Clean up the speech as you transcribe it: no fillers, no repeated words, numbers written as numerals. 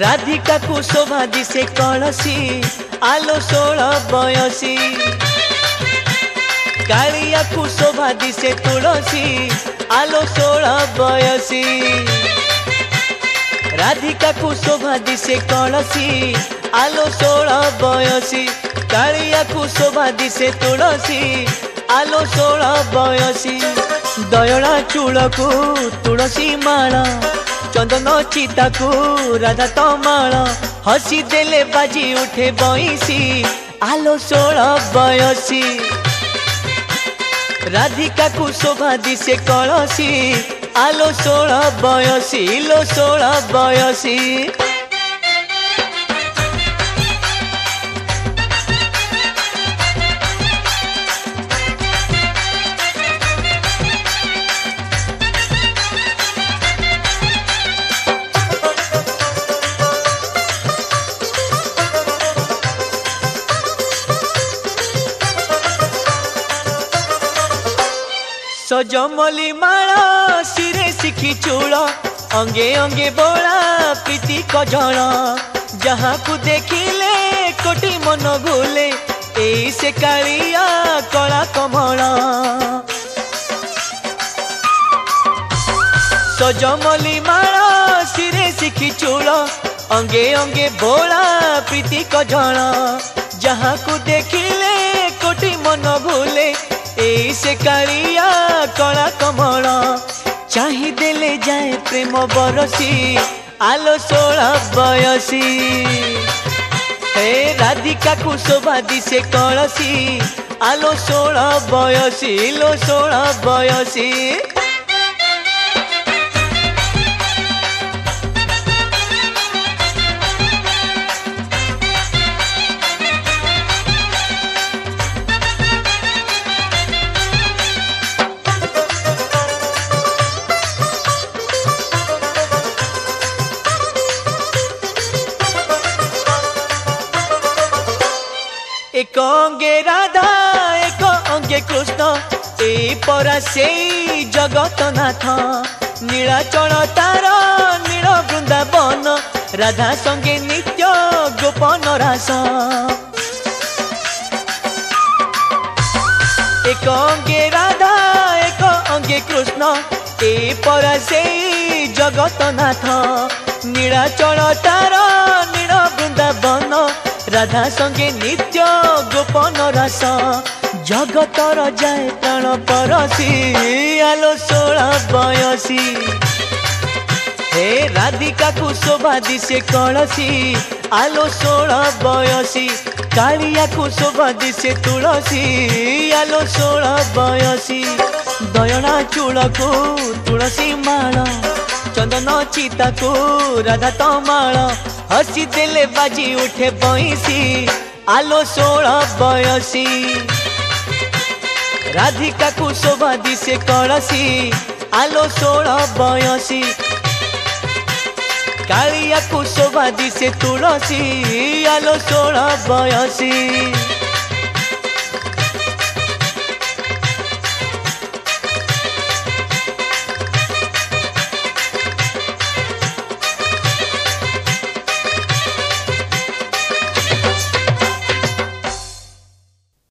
राधिका को शोभा दिसे कलसी आलो 16 बयसी। कालिया को शोभा दिसे तुलसी आलो 16 बयसी। राधिका को शोभा दिसे कलसी आलो 16 बयसी। कालिया को शोभा दिसे तुलसी आलो 16 बयसी। दयला चूल को तुलसी माला चंदन चिता को राधा तमाल हसी देले बाजी उठे बईसी आलो 16 बयसी। राधिका को शोभा दिसे कलसी आलो 16 बयसी लो 16 बयसी। सजमली माला सिरे सिखी चूड़ अंगे अंगे बोला प्रीति कजल। जहाँ को देखिले कोटि मन भूले एई से कालिया कला कमल। सजमली माला सिरे सिखी चूड़ अंगे अंगे बोला प्रीति कजल। जहाँ को देखिले कोटि मन भूले एई से कालिया कला कमल। चाही देले जाए प्रेम बरसी आलो 16 बयसी। हे राधिका को शोभा दिसे कलसी आलो 16 बयसी लो 16 बयसी। एक अंगे राधा एक अंगे कृष्ण ए परा से जगतनाथ। नीलाचल तार नील वृंदावन राधा संगे नित्य गोपन रास। एक अंगे राधा एक अंगे कृष्ण ए परा से जगतनाथ। नीलाचल तार नील वृंदावन राधा संगे नित्य गोपन रस। जगतर जाए प्राण परसी आलो 16 बयसी। हे राधिका को शोभा दिसे कलसी आलो 16 बयसी। कालिया को शोभा दिसे तुलसी आलो 16 बयसी। दयना चूल को तुलसी माला चंदन चिता को राधा तमाल हसी देले बाजी उठे बईसी आलो 16 बयसी। राधिका को शोभा दिसे कलसी आलो 16 बयसी। कालिया को शोभा दिसे तुलसी आलो 16 बयसी।